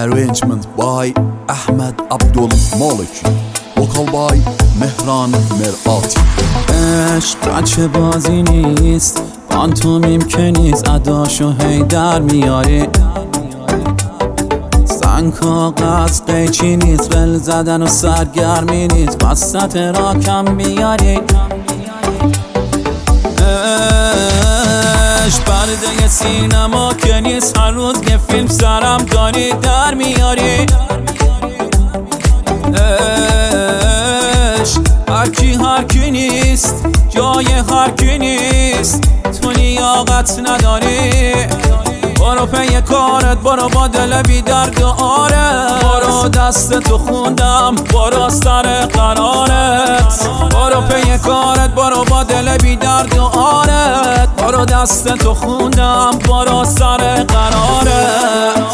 Arrangement by Ahmed Abdul Malik. Vocal by Mehran Merati. عشق بچه بازی نیست، پانتومیم که نیست، اداشو هی در میاری. زن کاغذ قیچی نیست، ول زدن و سرگرمی نیست، وسط را کم میاری. عشق پرده سینما که نیست، هر روز یه فیلم سرم داری در میاری. هر کی نیست، جای هر کی نیست، تو لیاقت نداری. برو پی کارت، برو با دل بی درد و آرت، برو دست تو خوندم، برو سر قرارت. برو پی کارت، برو با دل بی درد و آرت، برو دست تو خوندم، برو سر قرارت.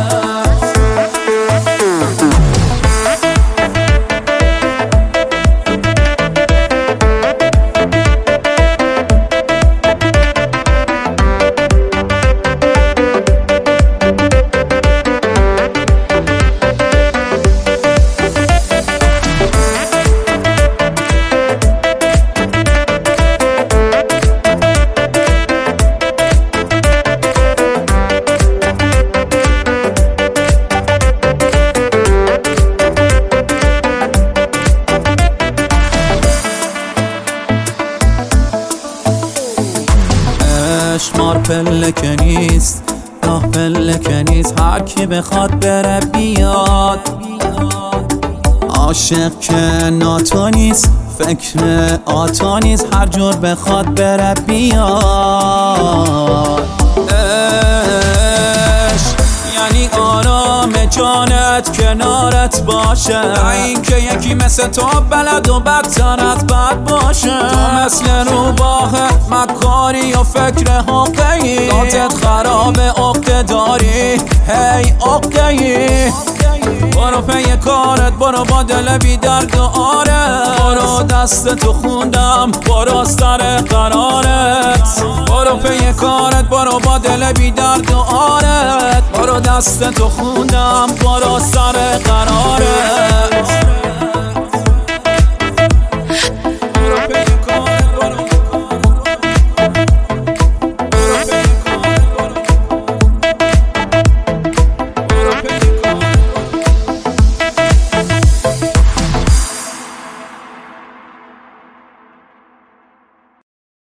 مار پله که نیست، راه پله که نیست، هر کی بخواد بره بیاد. عاشق که ناتو نیست، فکر آتا نیست، هر جور بخواد بره بیاد. یعنی آرام جانت کنارت باشه، این که یکی مثل تو بلد و بدتر از بد باشه. تو مثل روباه مکاری و فکر حقه‌ای، ذاتت خراب عقده داری، هی عقده‌ای. برو پی کارت، برو با دل بی درد و آرت، برو دست تو خوندم، برو سر قرارت. برو پی کارت، برو با دل بی درد و آرت، برو دست تو خوندم، برو سر قرارت.